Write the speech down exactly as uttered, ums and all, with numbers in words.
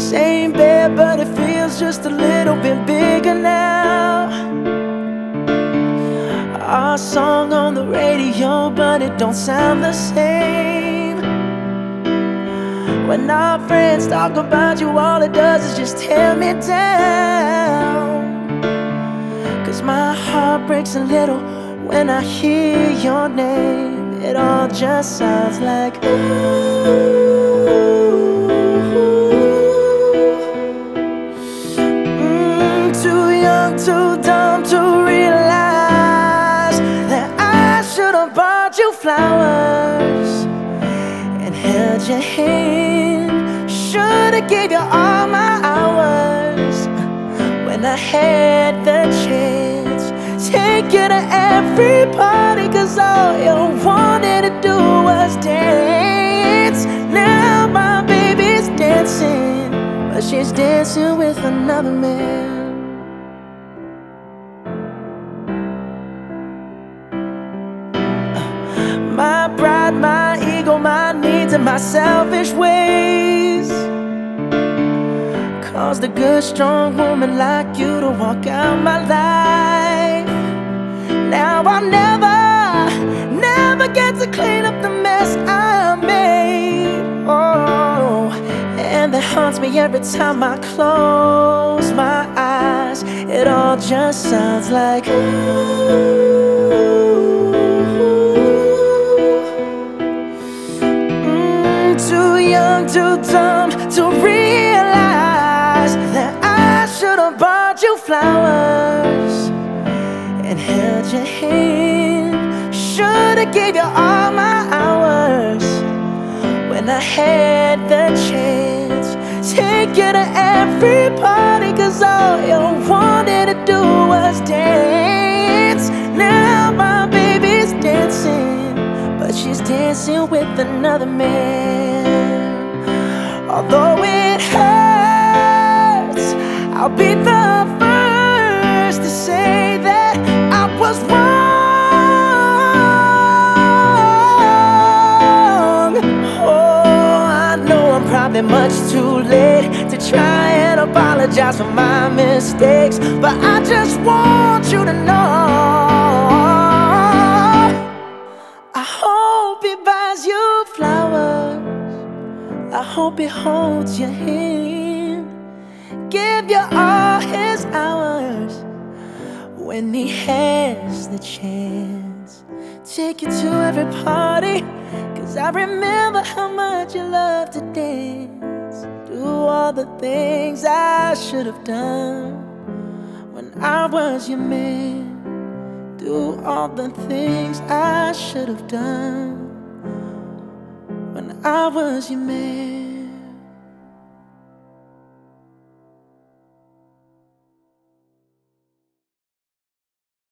Same bed, but it feels just a little bit bigger now. Our song on the radio, but it don't sound the same. When our friends talk about you, all it does is just tear me down. Cause my heart breaks a little when I hear your name. It all just sounds like ooh. Mm, too young, too dumb to realize that I should have bought you flowers and held your hand. Should have gave you all my hours when I had the chance. Take you to every party, cause all you wanted to do was dance. Now my baby's dancing, but she's dancing with another man. My pride, my ego, my needs, and my selfish ways caused a good, strong woman like you to walk out my life. Now I'll never, never get to clean up the mess I made. Oh, and that haunts me every time I close my eyes. It all just sounds like ooh. Too young, too dumb to realize that I should have bought you flowers and held your hand. Should have gave you all my hours when I had the chance. Take you to every party, cause all you wanted to do was dance. Now my baby's dancing, but she's dancing with another man. Although it hurts, I'll be the first to say that I was wrong. Oh, I know I'm probably much too late to try and apologize for my mistakes, but I just want you to know I hope he buys you flowers. I hope he holds your hand, give you all his hours when he has the chance. Take you to every party, cause I remember how much you love to dance. Do all the things I should have done when I was your man. Do all the things I should have done when I was your man.